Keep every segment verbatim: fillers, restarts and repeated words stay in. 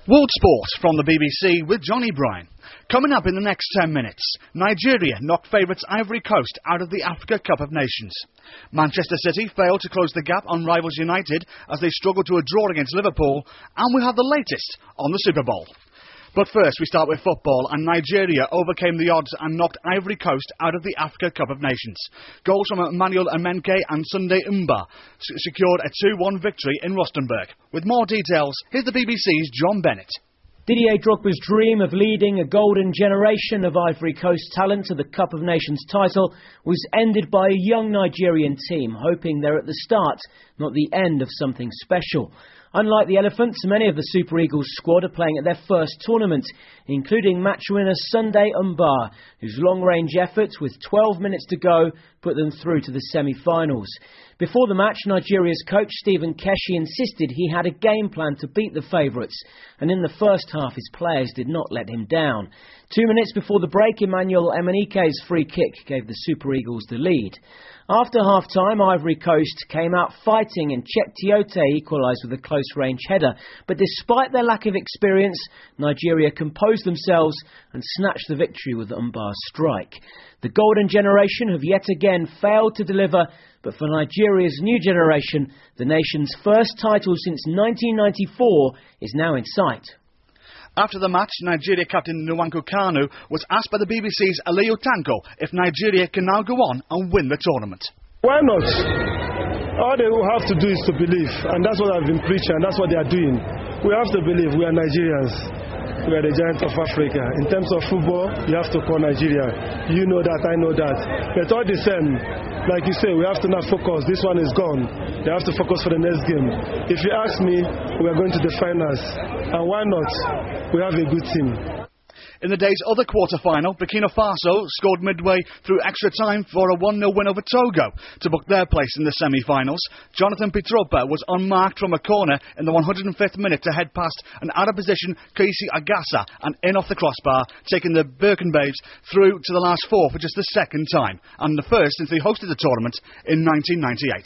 World Sport from the B B C with Johnny Bryan. Coming up in the next ten minutes, Nigeria knocked favourites Ivory Coast out of the Africa Cup of Nations. Manchester City failed to close the gap on rivals United as they struggled to a draw against Liverpool, and we have the latest on the Super Bowl. But first we start with football, and Nigeria overcame the odds and knocked Ivory Coast out of the Africa Cup of Nations. Goals from Emmanuel Emenke and Sunday Mba secured a two one victory in Rustenburg. With more details, here's the B B C's John Bennett. Didier Drogba's dream of leading a golden generation of Ivory Coast talent to the Cup of Nations title was ended by a young Nigerian team hoping they're at the start, not the end of something special. Unlike the Elephants, many of the Super Eagles squad are playing at their first tournament, including match winner Sunday Mba, whose long-range efforts with twelve minutes to go put them through to the semi-finals. Before the match, Nigeria's coach Stephen Keshi insisted he had a game plan to beat the favourites, and in the first half his players did not let him down. Two minutes before the break, Emmanuel Emenike's free kick gave the Super Eagles the lead. After half-time, Ivory Coast came out fighting and Cheick Tiote equalised with a close-range header. But despite their lack of experience, Nigeria composed themselves and snatched the victory with Mba's strike. The golden generation have yet again failed to deliver, but for Nigeria's new generation, the nation's first title since nineteen ninety-four is now in sight. After the match, Nigeria captain Nwankwo Kanu was asked by the B B C's Aliyu Tanko if Nigeria can now go on and win the tournament. Why not? All they will have to do is to believe, and that's what I've been preaching, and that's what they are doing. We have to believe. We are Nigerians. We are the giant of Africa. In terms of football, you have to call Nigeria. You know that, I know that. But all the same, like you say, we have to now focus. This one is gone. They have to focus for the next game. If you ask me, we are going to the finals. And why not? We have a good team. In the day's other quarter-final, Burkina Faso scored midway through extra time for a one nil win over Togo to book their place in the semi-finals. Jonathan Pitropa was unmarked from a corner in the one hundred fifth minute to head past an out-of-position Kaisi Agasa and in off the crossbar, taking the Burkinabes through to the last four for just the second time, and the first since they hosted the tournament in nineteen ninety-eight.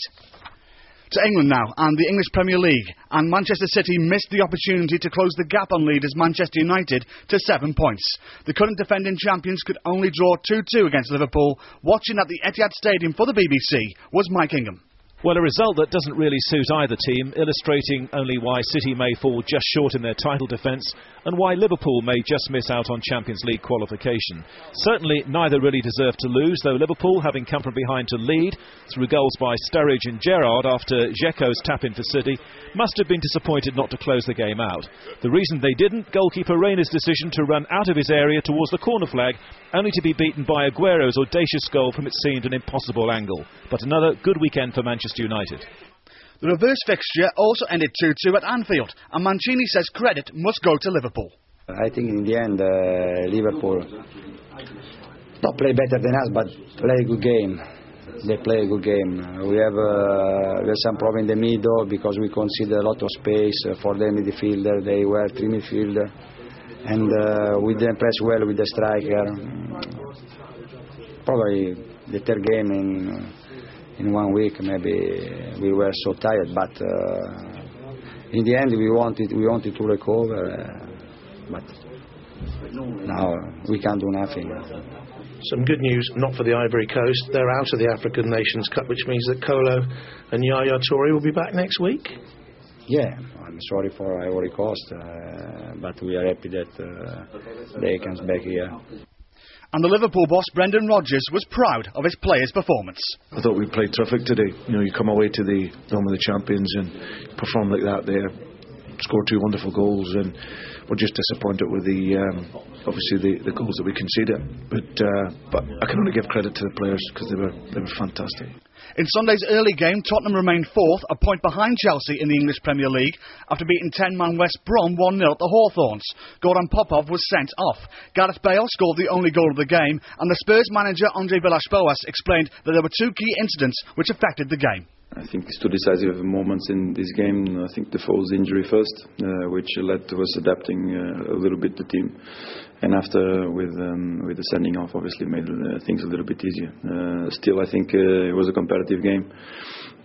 To England now, and the English Premier League, and Manchester City missed the opportunity to close the gap on leaders Manchester United to seven points. The current defending champions could only draw two two against Liverpool. Watching at the Etihad Stadium for the B B C was Mike Ingham. Well, a result that doesn't really suit either team, illustrating only why City may fall just short in their title defence and why Liverpool may just miss out on Champions League qualification. Certainly neither really deserved to lose, though Liverpool, having come from behind to lead through goals by Sturridge and Gerrard after Dzeko's tap-in for City, must have been disappointed not to close the game out. The reason they didn't, goalkeeper Reina's decision to run out of his area towards the corner flag, only to be beaten by Aguero's audacious goal from it seemed an impossible angle. But another good weekend for Manchester United. The reverse fixture also ended two two at Anfield, and Mancini says credit must go to Liverpool. I think in the end uh, Liverpool not play better than us, but play a good game. They play a good game. We have, uh, we have some problem in the middle because we consider a lot of space for them midfielder. They were three midfielder, and uh, we didn't press well with the striker. Probably the third game in uh, in one week. Maybe we were so tired, but uh, in the end we wanted we wanted to recover, uh, but now we can't do nothing. Some good news, not for the Ivory Coast. They're out of the African Nations Cup, which means that Kolo and Yaya Toure will be back next week. Yeah, I'm sorry for Ivory Coast, uh, but we are happy that uh, they comes back here. And the Liverpool boss, Brendan Rodgers, was proud of his players' performance. I thought we played terrific today. You know, you come away to the home of the champions and perform like that there, score two wonderful goals, and we're just disappointed with the um, obviously the, the goals that we conceded. But uh, but I can only give credit to the players because they were they were fantastic. In Sunday's early game, Tottenham remained fourth, a point behind Chelsea in the English Premier League, after beating ten-man West Brom one nil at the Hawthorns. Goran Popov was sent off. Gareth Bale scored the only goal of the game, and the Spurs manager Andre Villas-Boas explained that there were two key incidents which affected the game. I think it's two decisive moments in this game. I think the Foles injury first, uh, which led to us adapting uh, a little bit the team, and after with um, with the sending off, obviously made uh, things a little bit easier. Uh, still, I think uh, it was a competitive game.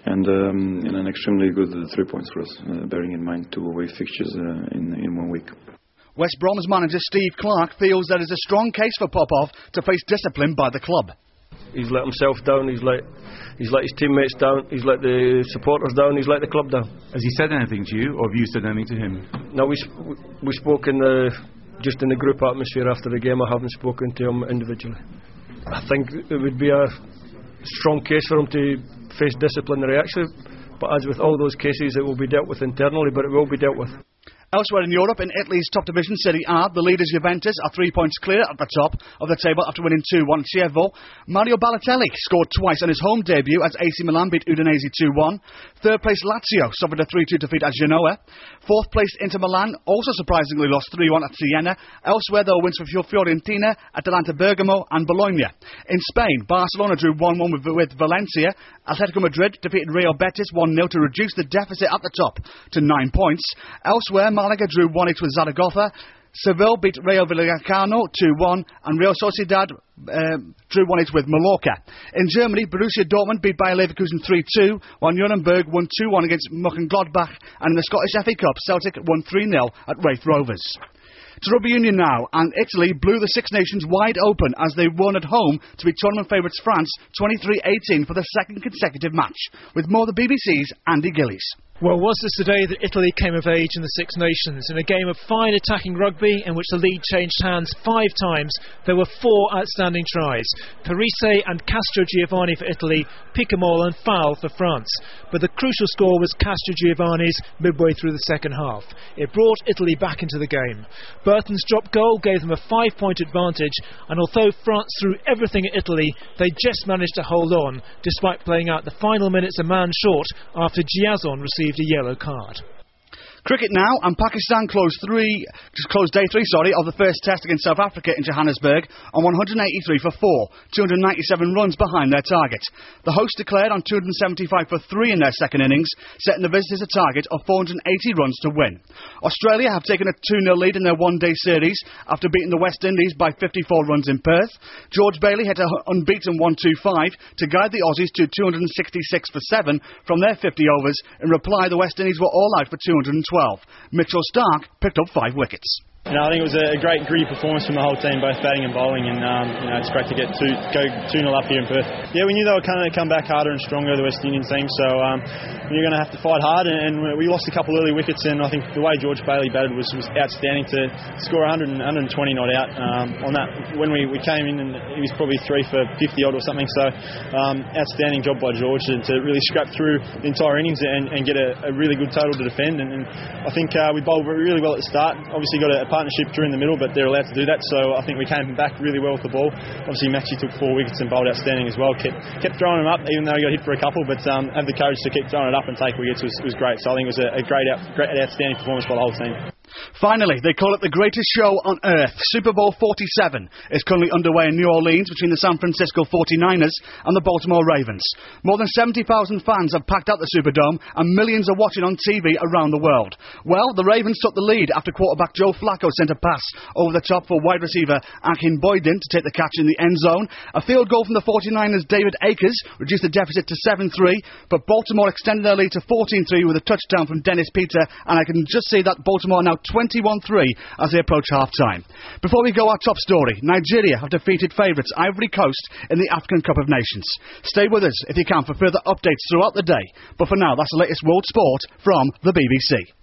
and, um, and an extremely good uh, three points for us, uh, bearing in mind two away fixtures uh, in, in one week. West Brom's manager Steve Clarke feels there is a strong case for Popov to face discipline by the club. He's let himself down, he's let, he's let his teammates down, he's let the supporters down, he's let the club down. Has he said anything to you, or have you said anything to him? No, we, we spoke in the, just in the group atmosphere after the game. I haven't spoken to him individually. I think it would be a strong case for him to face disciplinary action, but as with all those cases, it will be dealt with internally, but it will be dealt with. Elsewhere in Europe, in Italy's top division, Serie A, the leaders Juventus are three points clear at the top of the table after winning two one at Chievo. Mario Balotelli scored twice on his home debut as A C Milan beat Udinese two one. Third place Lazio suffered a three two defeat at Genoa. Fourth place Inter Milan also surprisingly lost three one at Siena. Elsewhere, there were wins for Fiorentina, Atalanta Bergamo and Bologna. In Spain, Barcelona drew one one with, with Valencia. Atletico Madrid defeated Real Betis one nil to reduce the deficit at the top to nine points. Elsewhere, Malaga drew one each with Zaragoza. Seville beat Rayo Vallecano two one, and Real Sociedad uh, drew one each with Mallorca. In Germany, Borussia Dortmund beat Bayer Leverkusen three two, while Nuremberg won two one against Mönchengladbach, and in the Scottish F A Cup, Celtic won three nil at Wraith Rovers. To rugby union now, and Italy blew the Six Nations wide open as they won at home to beat tournament favourites France twenty-three eighteen for the second consecutive match, with more the B B C's Andy Gillies. Well, was this the day that Italy came of age in the Six Nations? In a game of fine attacking rugby in which the lead changed hands five times, there were four outstanding tries. Parise and Castrogiovanni for Italy, Picamol and Foul for France. But the crucial score was Castrogiovanni's midway through the second half. It brought Italy back into the game. Burton's drop goal gave them a five-point advantage, and although France threw everything at Italy, they just managed to hold on, despite playing out the final minutes a man short after Giazon received a yellow card. Cricket now, and Pakistan closed three, just closed day three, sorry, of the first test against South Africa in Johannesburg on one hundred eighty-three for four, two hundred ninety-seven runs behind their target. The hosts declared on two hundred seventy-five for three in their second innings, setting the visitors a target of four hundred eighty runs to win. Australia have taken a two nil lead in their one-day series after beating the West Indies by fifty-four runs in Perth. George Bailey hit an unbeaten one two five to guide the Aussies to two hundred sixty-six for seven from their fifty overs. In reply, the West Indies were all out for two hundred twelve. Mitchell Starc picked up five wickets. You know, I think it was a great gritty performance from the whole team, both batting and bowling, and um, you know, it's great to get two, go two nil up here in Perth. Yeah, we knew they were going to come back harder and stronger, the West Indian team, so um, you're going to have to fight hard, and, and we lost a couple early wickets, and I think the way George Bailey batted was, was outstanding to score one hundred, one twenty not out um, on that. When we, we came in, and he was probably three for fifty odd or something, so um, outstanding job by George to, to really scrap through the entire innings and, and get a, a really good total to defend, and, and I think uh, we bowled really well at the start. Obviously got a, a partnership during the middle, but they're allowed to do that, so I think we came back really well with the ball. Obviously Maxi took four wickets and bowled outstanding as well, kept, kept throwing them up even though he got hit for a couple, but um, had the courage to keep throwing it up and take wickets was, was great, so I think it was a, a great, out, great outstanding performance by the whole team. Finally, they call it the greatest show on earth. Super Bowl forty-seven is currently underway in New Orleans between the San Francisco forty-niners and the Baltimore Ravens. More than seventy thousand fans have packed out the Superdome, and millions are watching on T V around the world. Well, the Ravens took the lead after quarterback Joe Flacco sent a pass over the top for wide receiver Akin Boydin to take the catch in the end zone. A field goal from the forty-niners' David Akers reduced the deficit to seven three, but Baltimore extended their lead to fourteen three with a touchdown from Dennis Peter, and I can just see that Baltimore now twenty-one three as they approach half-time. Before we go, our top story. Nigeria have defeated favourites Ivory Coast in the African Cup of Nations. Stay with us if you can for further updates throughout the day. But for now, that's the latest world sport from the B B C.